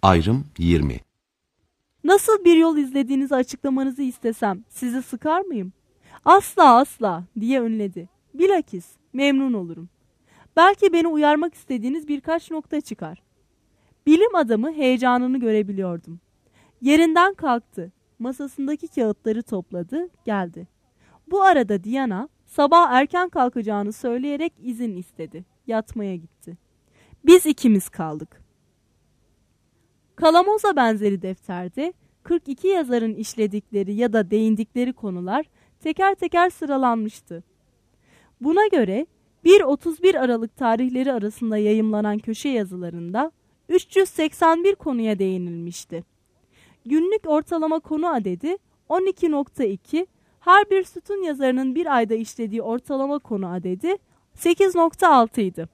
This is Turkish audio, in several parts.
Ayrım 20. Nasıl bir yol izlediğinizi açıklamanızı istesem sizi sıkar mıyım? Asla asla diye önledi. Bilakis memnun olurum. Belki beni uyarmak istediğiniz birkaç nokta çıkar. Bilim adamı heyecanını görebiliyordum. Yerinden kalktı. Masasındaki kağıtları topladı, geldi. Bu arada Diana sabah erken kalkacağını söyleyerek izin istedi. Yatmaya gitti. Biz ikimiz kaldık. Kalamoza benzeri defterde 42 yazarın işledikleri ya da değindikleri konular teker teker sıralanmıştı. Buna göre 1-31 Aralık tarihleri arasında yayımlanan köşe yazılarında 381 konuya değinilmişti. Günlük ortalama konu adedi 12.2, her bir sütun yazarının bir ayda işlediği ortalama konu adedi 8.6 idi.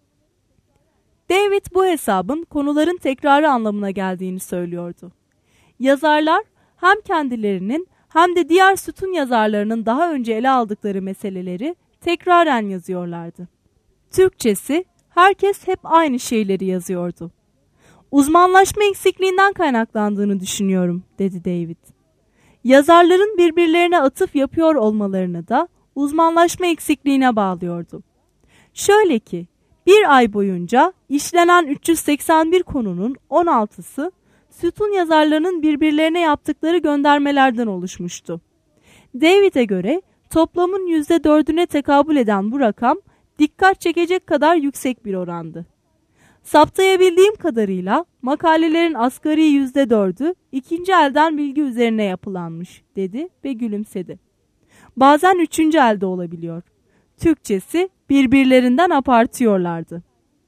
David bu hesabın konuların tekrarı anlamına geldiğini söylüyordu. Yazarlar hem kendilerinin hem de diğer sütun yazarlarının daha önce ele aldıkları meseleleri tekraren yazıyorlardı. Türkçesi herkes hep aynı şeyleri yazıyordu. Uzmanlaşma eksikliğinden kaynaklandığını düşünüyorum, dedi David. Yazarların birbirlerine atıf yapıyor olmalarını da uzmanlaşma eksikliğine bağlıyordu. Şöyle ki, bir ay boyunca işlenen 381 konunun 16'sı sütun yazarlarının birbirlerine yaptıkları göndermelerden oluşmuştu. David'e göre toplamın %4'üne tekabül eden bu rakam dikkat çekecek kadar yüksek bir orandı. Saptayabildiğim kadarıyla makalelerin asgari %4'ü ikinci elden bilgi üzerine yapılanmış, dedi ve gülümsedi. Bazen üçüncü elde olabiliyor. Türkçesi birbirlerinden apartıyorlardı.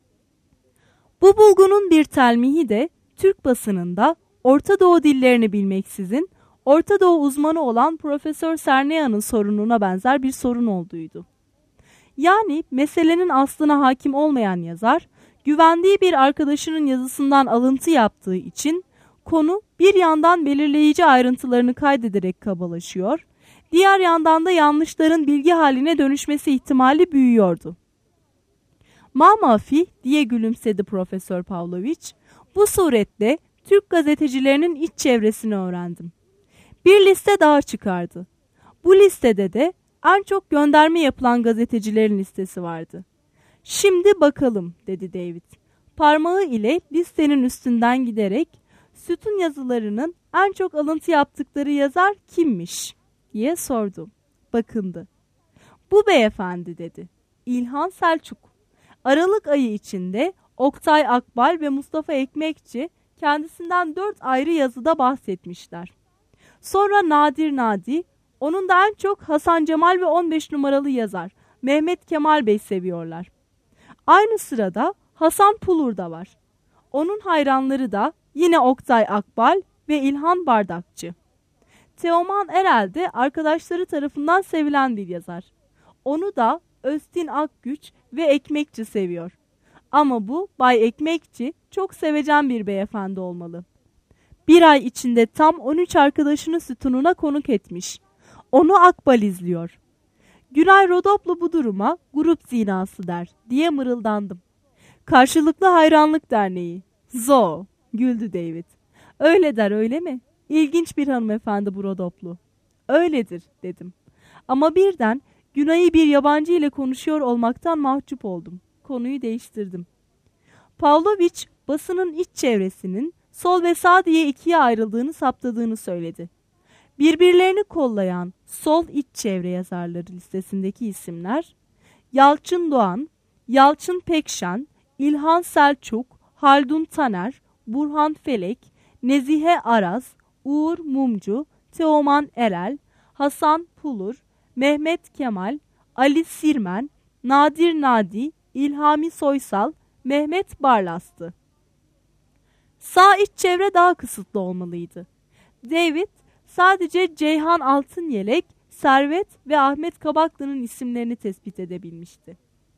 Bu bulgunun bir telmihi de Türk basınında Orta Doğu dillerini bilmeksizin Orta Doğu uzmanı olan Profesör Sernea'nın sorununa benzer bir sorun olduğuydu. Yani meselenin aslına hakim olmayan yazar, güvendiği bir arkadaşının yazısından alıntı yaptığı için konu bir yandan belirleyici ayrıntılarını kaydederek kabalaşıyor, diğer yandan da yanlışların bilgi haline dönüşmesi ihtimali büyüyordu. "Mamafi," diye gülümsedi Profesör Pavlovich, "bu suretle Türk gazetecilerinin iç çevresini öğrendim. Bir liste daha çıkardı. Bu listede de en çok gönderme yapılan gazetecilerin listesi vardı. Şimdi bakalım," dedi David. Parmağı ile listenin üstünden giderek sütun yazılarının en çok alıntı yaptıkları yazar kimmiş diye sordu. Bakındı. "Bu beyefendi," dedi. "İlhan Selçuk. Aralık ayı içinde Oktay Akbal ve Mustafa Ekmekçi kendisinden 4 ayrı yazıda bahsetmişler. Sonra Nadir Nadi, onun da en çok Hasan Cemal ve 15 numaralı yazar Mehmet Kemal Bey seviyorlar. Aynı sırada Hasan Pulur da var. Onun hayranları da yine Oktay Akbal ve İlhan Bardakçı. Teoman Erel de arkadaşları tarafından sevilen bir yazar. Onu da Öztin Akgüç ve Ekmekçi seviyor. Ama bu Bay Ekmekçi çok sevecen bir beyefendi olmalı. Bir ay içinde tam 13 arkadaşını sütununa konuk etmiş. Onu Akbal izliyor. Günay Rodoplu bu duruma grup zinası der diye mırıldandım. Karşılıklı Hayranlık Derneği. Zo, güldü David. Öyle der, öyle mi? İlginç bir hanımefendi bu Rodoplu. Öyledir, dedim. Ama birden Günay'ı bir yabancı ile konuşuyor olmaktan mahcup oldum. Konuyu değiştirdim. Pavlovich basının iç çevresinin sol ve sağ diye ikiye ayrıldığını saptadığını söyledi. Birbirlerini kollayan sol iç çevre yazarları listesindeki isimler Yalçın Doğan, Yalçın Pekşen, İlhan Selçuk, Haldun Taner, Burhan Felek, Nezihe Araz, Uğur Mumcu, Teoman Erel, Hasan Pulur, Mehmet Kemal, Ali Sirmen, Nadir Nadi, İlhami Soysal, Mehmet Barlas'tı. Sağ iç çevre daha kısıtlı olmalıydı. David sadece Ceyhan Altınyelek, Servet ve Ahmet Kabaklı'nın isimlerini tespit edebilmişti.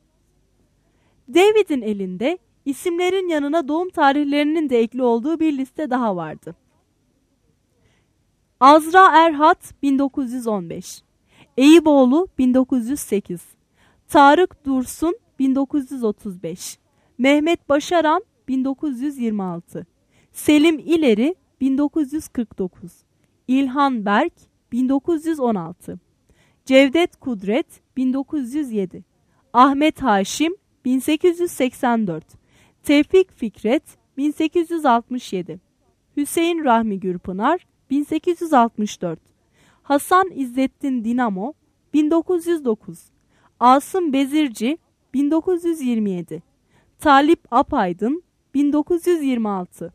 David'in elinde isimlerin yanına doğum tarihlerinin de ekli olduğu bir liste daha vardı. Azra Erhat 1915, Eyüboğlu 1908, Tarık Dursun 1935, Mehmet Başaran 1926, Selim İleri 1949, İlhan Berk 1916, Cevdet Kudret 1907, Ahmet Haşim 1884, Tevfik Fikret 1867, Hüseyin Rahmi Gürpınar 1864, Hasan İzzettin Dinamo 1909, Asım Bezirci 1927, Talip Apaydın 1926,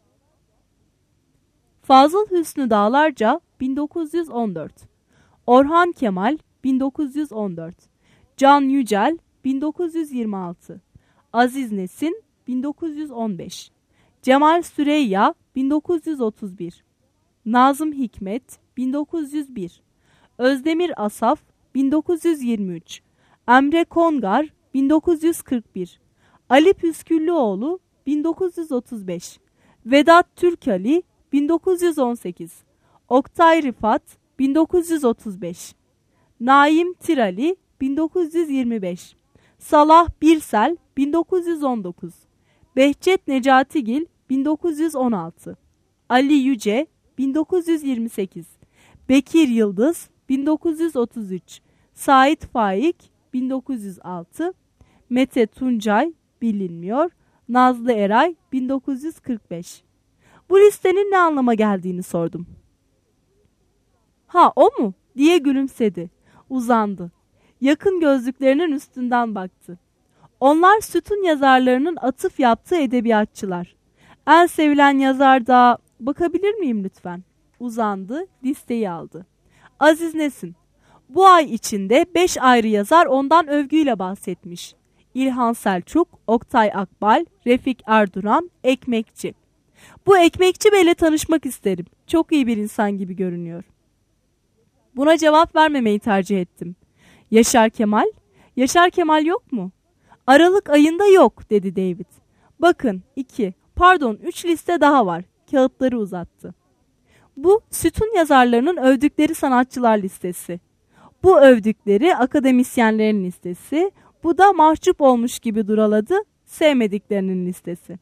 Fazıl Hüsnü Dağlarca 1914, Orhan Kemal 1914, Can Yücel 1926, Aziz Nesin 1915, Cemal Süreyya 1931, Nazım Hikmet 1901, Özdemir Asaf 1923, Emre Kongar 1941, Ali Püsküllüoğlu 1935, Vedat Türkali 1918, Oktay Rifat 1935, Naim Tirali 1925, Salah Birsel 1919, Behçet Necatigil 1916, Ali Yüce 1928, Bekir Yıldız 1933, Sait Faik 1906, Mete Tuncay bilinmiyor, Nazlı Eray 1945. Bu listenin ne anlama geldiğini sordum. "Ha, o mu?" diye gülümsedi. Uzandı. Yakın gözlüklerinin üstünden baktı. Onlar sütun yazarlarının atıf yaptığı edebiyatçılar. En sevilen yazar da... Bakabilir miyim lütfen? Uzandı, listeyi aldı. Aziz Nesin. Bu ay içinde 5 ayrı yazar ondan övgüyle bahsetmiş. İlhan Selçuk, Oktay Akbal, Refik Erduran, Ekmekçi. Bu Ekmekçi Bey'le tanışmak isterim. Çok iyi bir insan gibi görünüyor. Buna cevap vermemeyi tercih ettim. Yaşar Kemal? Yaşar Kemal yok mu? Aralık ayında yok, dedi David. Bakın 3 liste daha var. Kağıtları uzattı. Bu sütun yazarlarının övdükleri sanatçılar listesi. Bu övdükleri akademisyenlerin listesi. Bu da mahcup olmuş gibi duraladı sevmediklerinin listesi.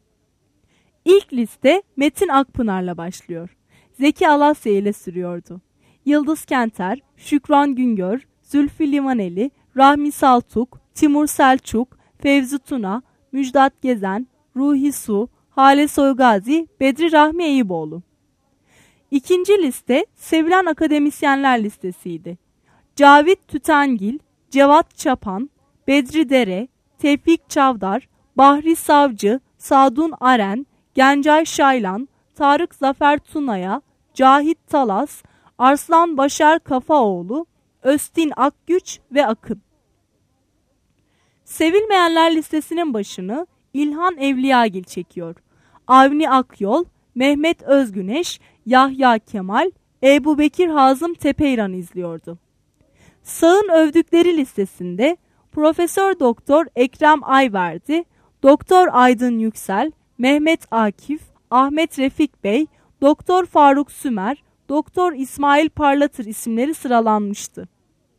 İlk liste Metin Akpınar'la başlıyor. Zeki Alasya ile sürüyordu. Yıldız Kenter, Şükran Güngör, Zülfü Livaneli, Rahmi Saltuk, Timur Selçuk, Fevzi Tuna, Müjdat Gezen, Ruhi Su, Hale Soygazi, Bedri Rahmi Eyüboğlu. İkinci liste sevilen akademisyenler listesiydi. Cavit Tütengil, Cevat Çapan, Bedri Dere, Tevfik Çavdar, Bahri Savcı, Sadun Aren, Gencay Şaylan, Tarık Zafer Tunaya, Cahit Talas, Arslan Başar Kafaoğlu, Östin Akgüç ve Akın. Sevilmeyenler listesinin başını İlhan Evliyagil çekiyor. Avni Akyol, Mehmet Özgüneş, Yahya Kemal, Ebu Bekir Hazım Tepeyran izliyordu. Sağ'ın övdükleri listesinde Profesör Doktor Ekrem Ayverdi, Doktor Aydın Yüksel, Mehmet Akif, Ahmet Refik Bey, Doktor Faruk Sümer, Doktor İsmail Parlatır isimleri sıralanmıştı.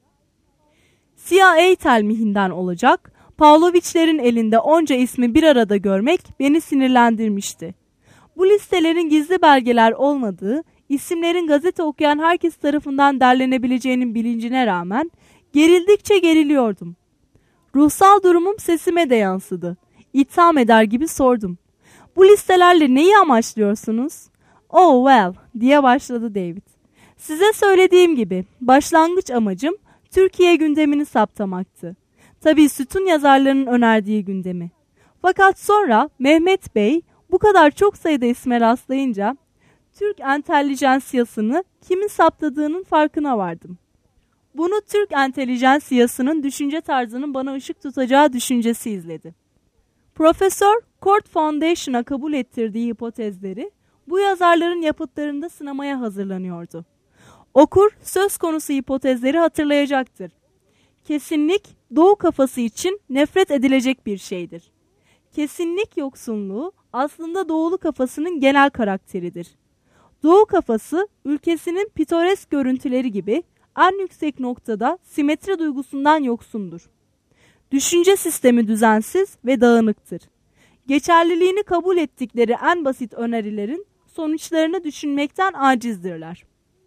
CIA telmihinden olacak, Pavloviçlerin elinde onca ismi bir arada görmek beni sinirlendirmişti. Bu listelerin gizli belgeler olmadığı, isimlerin gazete okuyan herkes tarafından derlenebileceğinin bilincine rağmen gerildikçe geriliyordum. Ruhsal durumum sesime de yansıdı. İtham eder gibi sordum. "Bu listelerle neyi amaçlıyorsunuz?" "Oh well," diye başladı David. "Size söylediğim gibi başlangıç amacım Türkiye gündemini saptamaktı. Tabii sütun yazarlarının önerdiği gündemi. Fakat sonra Mehmet Bey bu kadar çok sayıda isme rastlayınca Türk entelijansiyasını kimin saptadığının farkına vardım. Bunu Türk entelijansiyasının düşünce tarzının bana ışık tutacağı düşüncesi izledi. Profesör Cord Foundation'a kabul ettirdiği hipotezleri bu yazarların yapıtlarında sınamaya hazırlanıyordu. Okur söz konusu hipotezleri hatırlayacaktır. Kesinlik Doğu kafası için nefret edilecek bir şeydir. Kesinlik yoksunluğu aslında Doğulu kafasının genel karakteridir. Doğu kafası ülkesinin pitoresk görüntüleri gibi en yüksek noktada simetri duygusundan yoksundur. Düşünce sistemi düzensiz ve dağınıktır. geçerliliğini kabul ettikleri en basit önerilerin sonuçlarını düşünmekten acizdirler.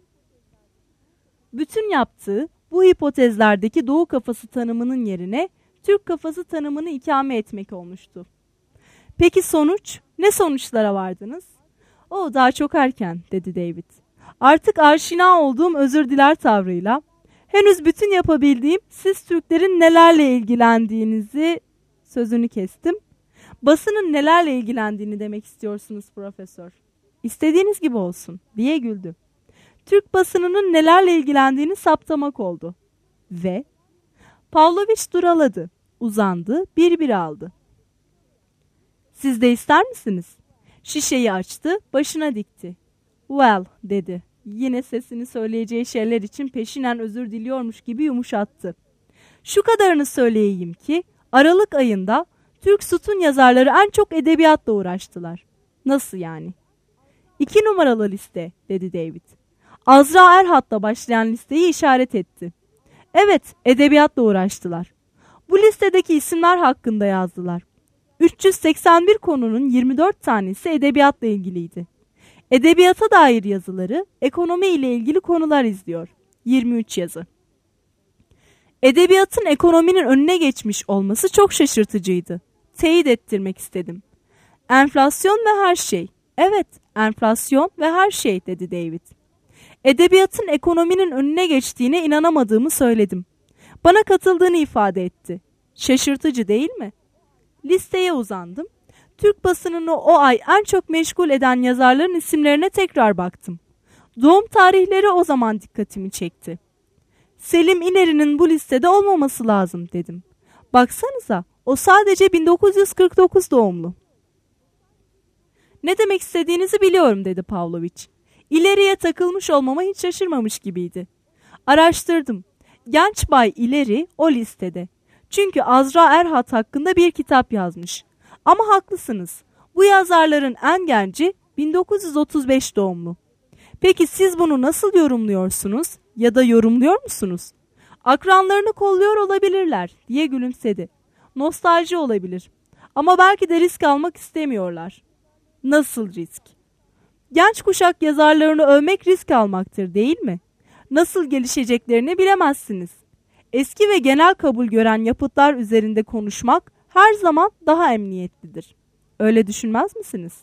Bütün yaptığı bu hipotezlerdeki Doğu kafası tanımının yerine Türk kafası tanımını ikame etmek olmuştu. Peki sonuç? Ne sonuçlara vardınız? O daha çok erken, dedi David. Artık aşina olduğum özür diler tavrıyla, henüz bütün yapabildiğim siz Türklerin nelerle ilgilendiğinizi, sözünü kestim. Basının nelerle ilgilendiğini demek istiyorsunuz profesör. İstediğiniz gibi olsun, diye güldü. Türk basınının nelerle ilgilendiğini saptamak oldu. Ve Pavlovich duraladı, uzandı, bir aldı. Siz de ister misiniz? Şişeyi açtı, başına dikti. Well, dedi. Yine sesini söyleyeceği şeyler için peşinen özür diliyormuş gibi yumuşattı. Şu kadarını söyleyeyim ki, Aralık ayında Türk sütun yazarları en çok edebiyatla uğraştılar. Nasıl yani? 2 numaralı liste, dedi David. Azra Erhat'la başlayan listeyi işaret etti. Evet, edebiyatla uğraştılar. Bu listedeki isimler hakkında yazdılar. 381 konunun 24 tanesi edebiyatla ilgiliydi. Edebiyata dair yazıları, ekonomi ile ilgili konular izliyor. 23 yazı. Edebiyatın ekonominin önüne geçmiş olması çok şaşırtıcıydı. Teyit ettirmek istedim. Enflasyon ve her şey. Evet, enflasyon ve her şey, dedi David. Edebiyatın ekonominin önüne geçtiğine inanamadığımı söyledim. Bana katıldığını ifade etti. Şaşırtıcı değil mi? Listeye uzandım. Türk basınını o ay en çok meşgul eden yazarların isimlerine tekrar baktım. Doğum tarihleri o zaman dikkatimi çekti. Selim İneri'nin bu listede olmaması lazım, dedim. Baksanıza, o sadece 1949 doğumlu. Ne demek istediğinizi biliyorum, dedi Pavlovich. İleriye takılmış olmama hiç şaşırmamış gibiydi. Araştırdım. Genç Bay İleri o listede. Çünkü Azra Erhat hakkında bir kitap yazmış. Ama haklısınız. Bu yazarların en genci 1935 doğumlu. Peki siz bunu nasıl yorumluyorsunuz ya da yorumluyor musunuz? Akranlarını kolluyor olabilirler, diye gülümsedi. Nostalji olabilir. Ama belki de risk almak istemiyorlar. Nasıl risk? Genç kuşak yazarlarını övmek risk almaktır, değil mi? Nasıl gelişeceklerini bilemezsiniz. Eski ve genel kabul gören yapıtlar üzerinde konuşmak her zaman daha emniyetlidir. Öyle düşünmez misiniz?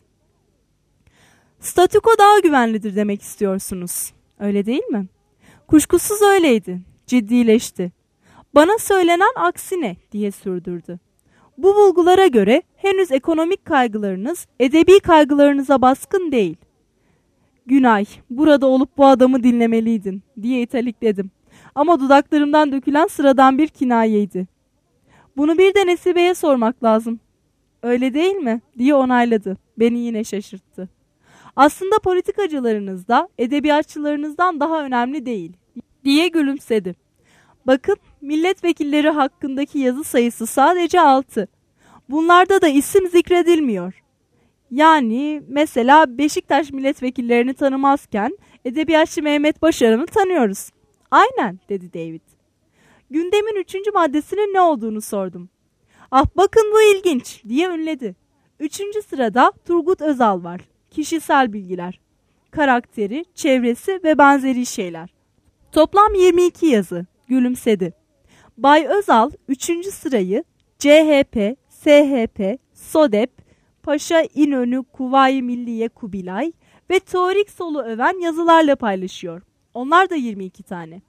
Statüko daha güvenlidir demek istiyorsunuz. Öyle değil mi? Kuşkusuz öyleydi. Ciddileşti. Bana söylenen aksine, diye sürdürdü. Bu bulgulara göre henüz ekonomik kaygılarınız edebi kaygılarınıza baskın değil. Günay, burada olup bu adamı dinlemeliydin, diye italikledim. Ama dudaklarımdan dökülen sıradan bir kinayeydi. Bunu bir de Nesibe'ye sormak lazım. Öyle değil mi? Diye onayladı. Beni yine şaşırttı. Aslında politikacılarınız da edebiyatçılarınızdan daha önemli değil, diye gülümsedi. Bakın, milletvekilleri hakkındaki yazı sayısı sadece 6. Bunlarda da isim zikredilmiyor. Yani mesela Beşiktaş milletvekillerini tanımazken edebiyatçı Mehmet Başaran'ı tanıyoruz. Aynen, dedi David. Gündemin 3. maddesinin ne olduğunu sordum. Ah bakın bu ilginç, diye ünledi. 3. sırada Turgut Özal var. Kişisel bilgiler. Karakteri, çevresi ve benzeri şeyler. Toplam 22 yazı. Gülümsedi. Bay Özal 3. sırayı CHP, SHP, SODEP, Paşa İnönü Kuvayi Milliye Kubilay ve teorik solu öven yazılarla paylaşıyor. Onlar da 22 tane.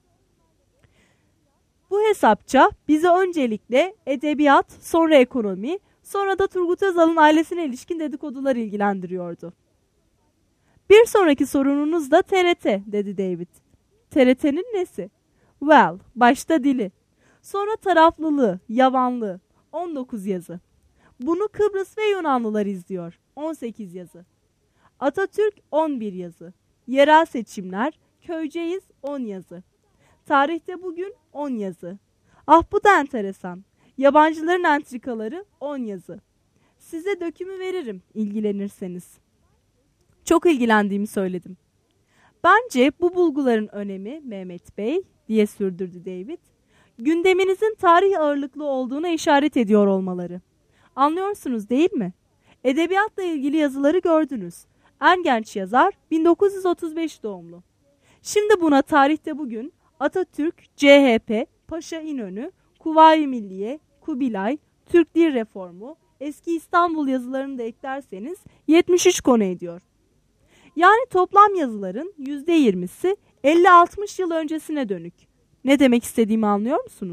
Bu hesapça bizi öncelikle edebiyat, sonra ekonomi, sonra da Turgut Özal'ın ailesine ilişkin dedikodular ilgilendiriyordu. Bir sonraki sorununuz da TRT, dedi David. TRT'nin nesi? Well, başta dili. Sonra taraflılığı, yavanlığı, 19 yazı. Bunu Kıbrıs ve Yunanlılar izliyor, 18 yazı. Atatürk 11 yazı. Yerel seçimler, köyceğiz 10 yazı. Tarihte bugün 10 yazı. Ah bu da enteresan. Yabancıların entrikaları 10 yazı. Size dökümü veririm ilgilenirseniz. Çok ilgilendiğimi söyledim. Bence bu bulguların önemi Mehmet Bey, diye sürdürdü David, gündeminizin tarih ağırlıklı olduğuna işaret ediyor olmaları. Anlıyorsunuz değil mi? Edebiyatla ilgili yazıları gördünüz. En genç yazar 1935 doğumlu. Şimdi buna tarihte bugün Atatürk, CHP, Paşa İnönü, Kuvayi Milliye, Kubilay, Türk Dil Reformu, Eski İstanbul yazılarını da eklerseniz 73 konu ediyor. Yani toplam yazıların %20'si 50-60 yıl öncesine dönük. Ne demek istediğimi anlıyor musunuz?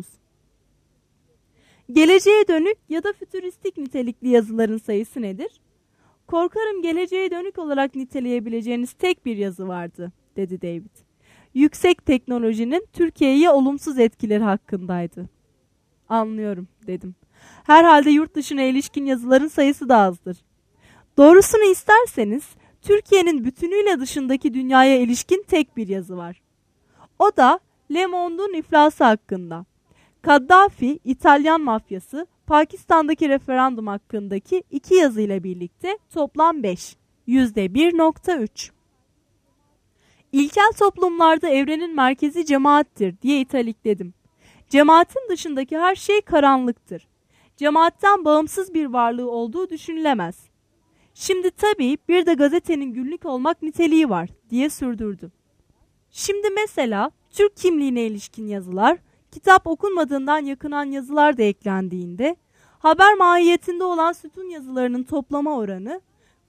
Geleceğe dönük ya da fütüristik nitelikli yazıların sayısı nedir? Korkarım geleceğe dönük olarak niteleyebileceğiniz tek bir yazı vardı, dedi David. Yüksek teknolojinin Türkiye'ye olumsuz etkileri hakkındaydı. Anlıyorum, dedim. Herhalde yurt dışına ilişkin yazıların sayısı da azdır. Doğrusunu isterseniz Türkiye'nin bütünüyle dışındaki dünyaya ilişkin tek bir yazı var. O da Le Monde'un iflası hakkında. Kaddafi, İtalyan mafyası, Pakistan'daki referandum hakkındaki 2 yazıyla birlikte toplam 5, %1.3. İlkel toplumlarda evrenin merkezi cemaattir diye italikledim. Cemaatin dışındaki her şey karanlıktır. Cemaatten bağımsız bir varlığı olduğu düşünülemez. Şimdi tabii bir de gazetenin günlük olmak niteliği var diye sürdürdü. Şimdi mesela Türk kimliğine ilişkin yazılar, kitap okunmadığından yakınan yazılar da eklendiğinde, haber mahiyetinde olan sütun yazılarının toplama oranı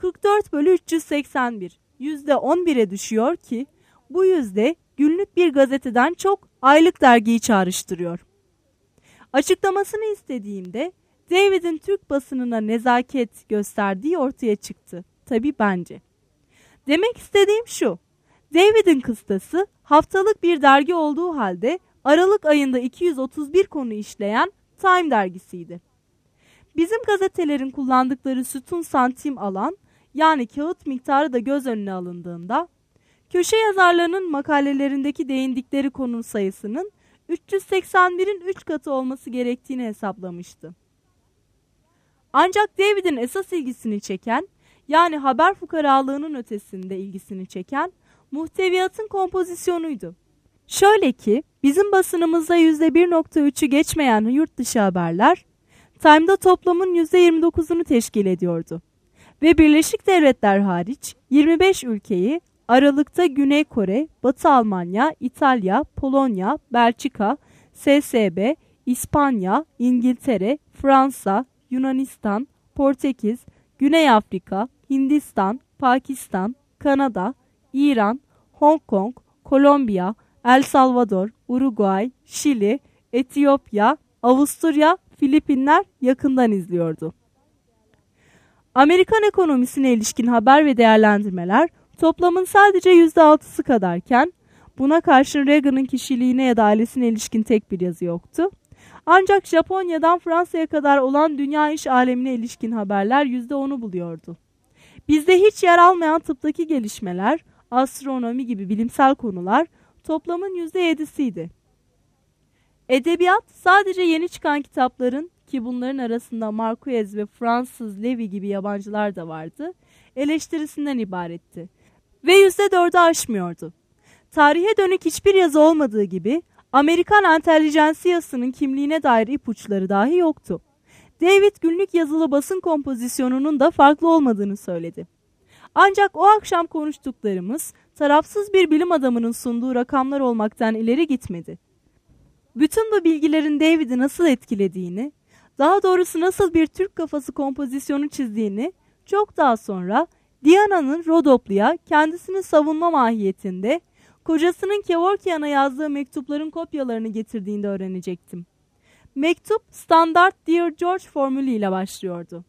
44/381, %11'e düşüyor ki bu yüzde günlük bir gazeteden çok aylık dergiyi çağrıştırıyor. Açıklamasını istediğimde David'in Türk basınına nezaket gösterdiği ortaya çıktı. Tabii bence. Demek istediğim şu, David'in kıstası haftalık bir dergi olduğu halde Aralık ayında 231 konu işleyen Time dergisiydi. Bizim gazetelerin kullandıkları sütun santim alan, yani kağıt miktarı da göz önüne alındığında, köşe yazarlarının makalelerindeki değindikleri konu sayısının 381'in 3 katı olması gerektiğini hesaplamıştı. Ancak David'in esas ilgisini çeken, yani haber fukaralığının ötesinde ilgisini çeken, muhteviyatın kompozisyonuydu. Şöyle ki, bizim basınımızda %1.3'ü geçmeyen yurt dışı haberler, Time'da toplamın %29'unu teşkil ediyordu. Ve Birleşik Devletler hariç 25 ülkeyi Aralık'ta Güney Kore, Batı Almanya, İtalya, Polonya, Belçika, SSB, İspanya, İngiltere, Fransa, Yunanistan, Portekiz, Güney Afrika, Hindistan, Pakistan, Kanada, İran, Hong Kong, Kolombiya, El Salvador, Uruguay, Şili, Etiyopya, Avusturya, Filipinler yakından izliyordu. Amerikan ekonomisine ilişkin haber ve değerlendirmeler toplamın sadece %6'sı kadarken, buna karşın Reagan'ın kişiliğine ya da ailesine ilişkin tek bir yazı yoktu. Ancak Japonya'dan Fransa'ya kadar olan dünya iş alemine ilişkin haberler %10'u buluyordu. Bizde hiç yer almayan tıptaki gelişmeler, astronomi gibi bilimsel konular toplamın %7'siydi. Edebiyat sadece yeni çıkan kitapların, ki bunların arasında Marquez ve Fransız Levy gibi yabancılar da vardı, eleştirisinden ibaretti ve %4'ü aşmıyordu. Tarihe dönük hiçbir yazı olmadığı gibi Amerikan entelijensiyasının kimliğine dair ipuçları dahi yoktu. David günlük yazılı basın kompozisyonunun da farklı olmadığını söyledi. Ancak o akşam konuştuklarımız tarafsız bir bilim adamının sunduğu rakamlar olmaktan ileri gitmedi. Bütün bu bilgilerin David'i nasıl etkilediğini, daha doğrusu nasıl bir Türk kafası kompozisyonu çizdiğini çok daha sonra Diana'nın Rodoplu'ya kendisini savunma mahiyetinde kocasının Kevorkian'a yazdığı mektupların kopyalarını getirdiğinde öğrenecektim. Mektup standart Dear George formülüyle başlıyordu.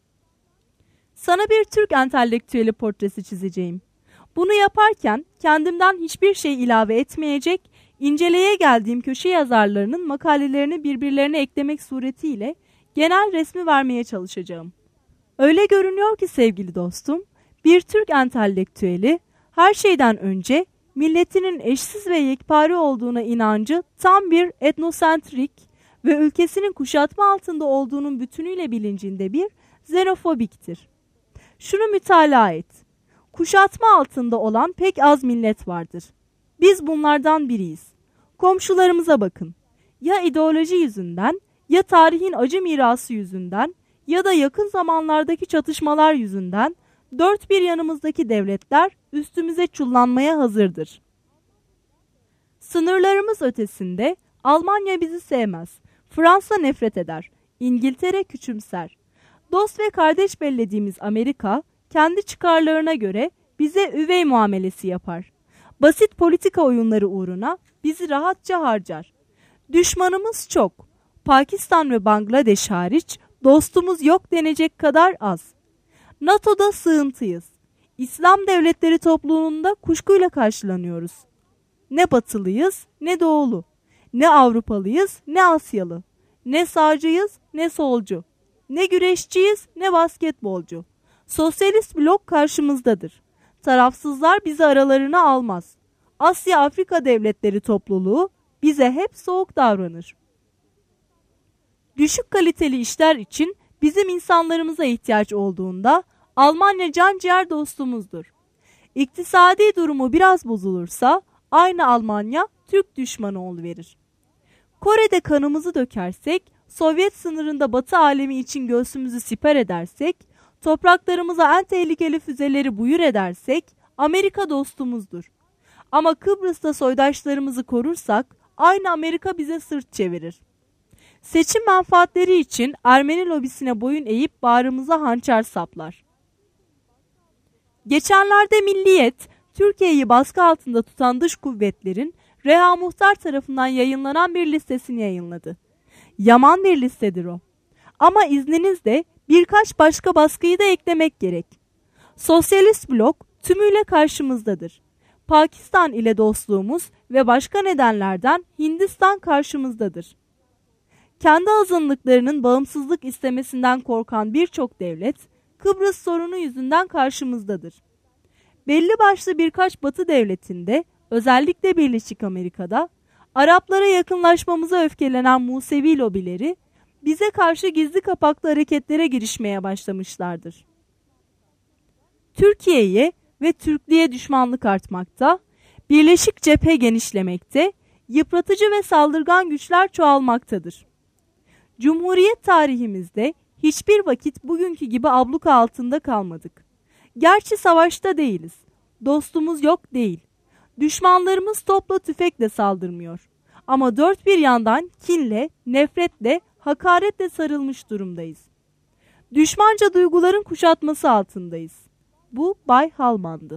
Sana bir Türk entelektüeli portresi çizeceğim. Bunu yaparken kendimden hiçbir şey ilave etmeyecek, inceleye geldiğim köşe yazarlarının makalelerini birbirlerine eklemek suretiyle genel resmi vermeye çalışacağım. Öyle görünüyor ki sevgili dostum, bir Türk entelektüeli her şeyden önce milletinin eşsiz ve yekpare olduğuna inancı tam bir etnosentrik ve ülkesinin kuşatma altında olduğunun bütünüyle bilincinde bir xenofobiktir. Şunu mütalaa et. Kuşatma altında olan pek az millet vardır. Biz bunlardan biriyiz. Komşularımıza bakın. Ya ideoloji yüzünden, ya tarihin acı mirası yüzünden, ya da yakın zamanlardaki çatışmalar yüzünden dört bir yanımızdaki devletler üstümüze çullanmaya hazırdır. Sınırlarımız ötesinde Almanya bizi sevmez, Fransa nefret eder, İngiltere küçümser. Dost ve kardeş bellediğimiz Amerika, kendi çıkarlarına göre bize üvey muamelesi yapar. Basit politika oyunları uğruna bizi rahatça harcar. Düşmanımız çok. Pakistan ve Bangladeş hariç dostumuz yok denecek kadar az. NATO'da sığıntıyız. İslam devletleri topluluğunda kuşkuyla karşılanıyoruz. Ne batılıyız ne doğulu. Ne Avrupalıyız ne Asyalı. Ne sağcıyız ne solcu. Ne güreşçiyiz ne basketbolcu. Sosyalist blok karşımızdadır. Tarafsızlar bizi aralarına almaz. Asya-Afrika devletleri topluluğu bize hep soğuk davranır. Düşük kaliteli işler için bizim insanlarımıza ihtiyaç olduğunda Almanya canciğer dostumuzdur. İktisadi durumu biraz bozulursa aynı Almanya Türk düşmanı oluverir. Kore'de kanımızı dökersek, Sovyet sınırında Batı alemi için göğsümüzü siper edersek, topraklarımıza en tehlikeli füzeleri buyur edersek Amerika dostumuzdur. Ama Kıbrıs'ta soydaşlarımızı korursak aynı Amerika bize sırt çevirir. Seçim menfaatleri için Ermeni lobisine boyun eğip bağrımıza hançer saplar. Geçenlerde Milliyet, Türkiye'yi baskı altında tutan dış kuvvetlerin Reha Muhtar tarafından yayınlanan bir listesini yayınladı. Yaman bir listedir o. Ama izninizle birkaç başka baskıyı da eklemek gerek. Sosyalist blok tümüyle karşımızdadır. Pakistan ile dostluğumuz ve başka nedenlerden Hindistan karşımızdadır. Kendi azınlıklarının bağımsızlık istemesinden korkan birçok devlet, Kıbrıs sorunu yüzünden karşımızdadır. Belli başlı birkaç Batı devletinde, özellikle Birleşik Amerika'da, Araplara yakınlaşmamıza öfkelenen Musevi lobileri, bize karşı gizli kapaklı hareketlere girişmeye başlamışlardır. Türkiye'ye ve Türklüğe düşmanlık artmakta, birleşik cephe genişlemekte, yıpratıcı ve saldırgan güçler çoğalmaktadır. Cumhuriyet tarihimizde hiçbir vakit bugünkü gibi abluka altında kalmadık. Gerçi savaşta değiliz. Dostumuz yok değil. Düşmanlarımız topla tüfekle saldırmıyor. Ama dört bir yandan kinle, nefretle, hakaretle sarılmış durumdayız. Düşmanca duyguların kuşatması altındayız. Bu Bay Halman'dı.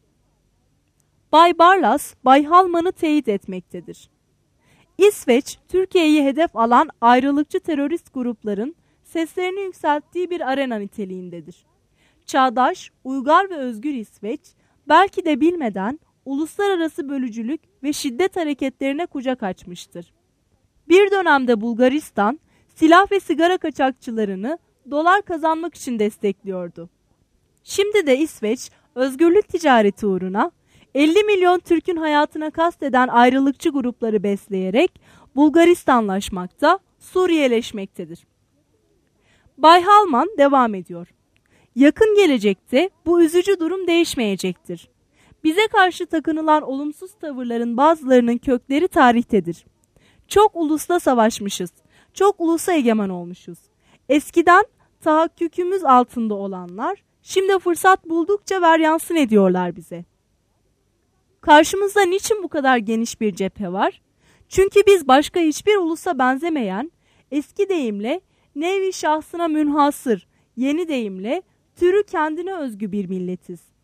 Bay Barlas, Bay Halman'ı teyit etmektedir. İsveç, Türkiye'yi hedef alan ayrılıkçı terörist grupların seslerini yükselttiği bir arena niteliğindedir. Çağdaş, uygar ve özgür İsveç, belki de bilmeden uluslararası bölücülük ve şiddet hareketlerine kucak açmıştır. Bir dönemde Bulgaristan, silah ve sigara kaçakçılarını dolar kazanmak için destekliyordu. Şimdi de İsveç, özgürlük ticareti uğruna 50 milyon Türk'ün hayatına kasteden ayrılıkçı grupları besleyerek Bulgaristanlaşmakta, Suriyeleşmektedir. Bay Halman devam ediyor. Yakın gelecekte bu üzücü durum değişmeyecektir. Bize karşı takınılan olumsuz tavırların bazılarının kökleri tarihtedir. Çok ulusla savaşmışız, çok ulusa egemen olmuşuz. Eskiden tahakkükümüz altında olanlar, şimdi fırsat buldukça veryansın ediyorlar bize. Karşımızda niçin bu kadar geniş bir cephe var? Çünkü biz başka hiçbir ulusa benzemeyen, eski deyimle nevi şahsına münhasır, yeni deyimle türü kendine özgü bir milletiz.